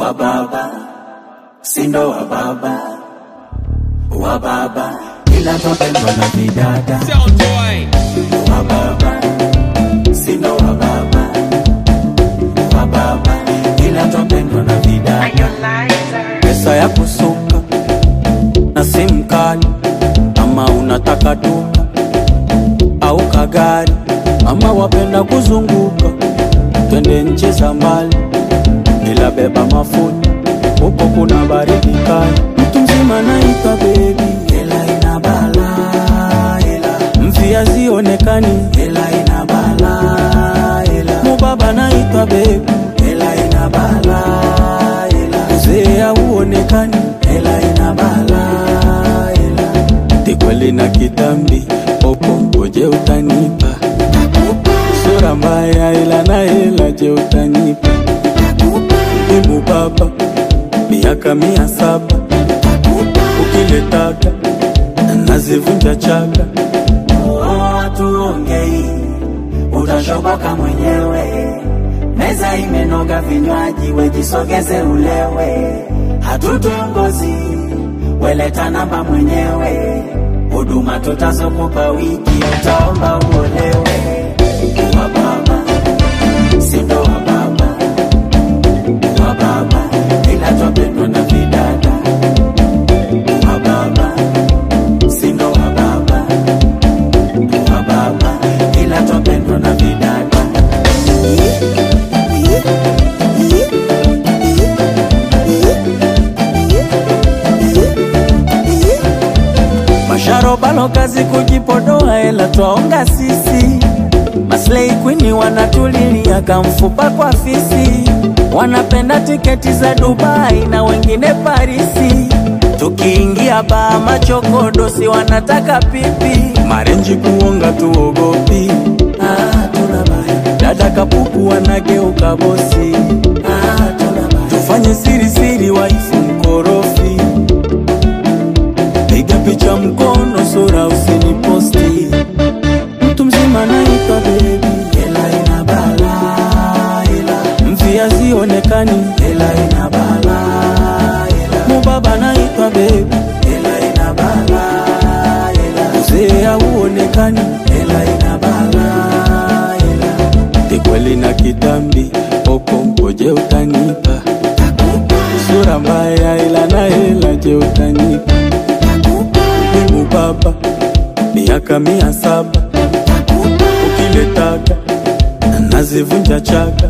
wa baba, sindo wa baba, wa baba, ila tupendwa na vidada. Wa baba, sindo wa baba, wa baba, ila tupendwa na vidada. Pesa ya kusuka na simu kali, ama unataka duka au kagari, ama wapenda kuzunguka twende nchi za mbali, ila beba mafuta huko kuna baridi kali. Mtu mzima naitwa baby, hela ina bala, hela mfia zionekani, hela ina bala, hela mubaba naitwa baby, hela ina bala, hela mzee huonekani, hela ina bala, hela tikweli na kitambi opo ngoje utanipa, sura mbaya ila na hela je utanipa, imu baba miaka 700 ukiletaka nazivunja chaka. Tuongei utashoboka mwenyewe, meza imenoga vinywaji wejisogeze ulewe, hatutongozi weleta namba mwenyewe, huduma tutazokupa wiki utaomba uolewe. Wa baba, sindo wa baba, wa baba, ila tupendwa na vidada. Wa baba, sindo wa baba, wa baba, ila tupendwa na vidada. Masharobalo kazi kujipodoa ela twaonga sisi, maslay queen wanatulilia kamfupa kwa fisi, wanapenda tiketi za Dubai na wengine Parisi, tukiingia baa machokodosi wanataka pipi, marenji kuonga tuogopi, tunabaya dada kapuku wanageuka bosi, tunabaya tufanye siri siri waifu mkorofi, piga picha mkono sura usiniposti, mtu mzima naitwa baby, hela ina bala, hela mfia zionekani, hela ina bala, hela mubaba naitwa baby, hela ina bala, hela mzee huonekani, hela ina bala, hela tikweli na kitambi opo ngoje utanipa, sura mbaya ila na hela je utanipa, imu baba miaka 700 ukiletaka nazivunja chaka.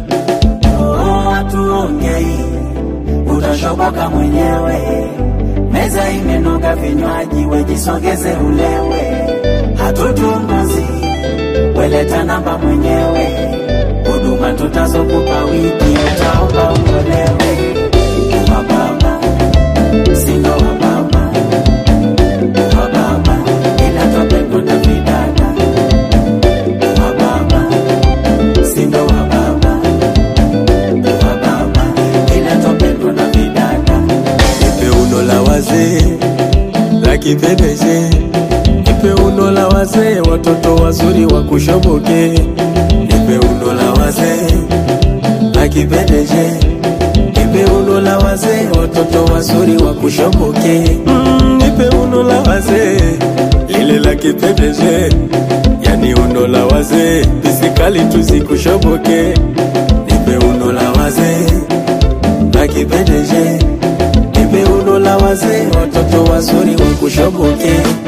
Tuongei utashoboka mwenyewe, meza imenoga vinywaji wejisogeze ulewe, hatutunguzi weleta namba mwenyewe, huduma tutazokupa wiki utaomba uolewe. Wa baba, sindo wa baba, wa baba, ila tupendwa na vidada. Wa baba, sindo wa baba, wa baba, ila tupendwa na vidada. Nipe uno la wazee la kipedeje, nipe uno la wazee watoto wazuri wa kushoboke, nipe uno la wazee la kipedeje, nipe uno la wazee watoto wazuri wa kushoboke, nipe uno la wazee lile la kipedeje, yani uno la wazee pisikali tusikushoboke, nipe uno la wazee la kipedeje, nipe uno la wazee watoto wazuri wa kushoboke.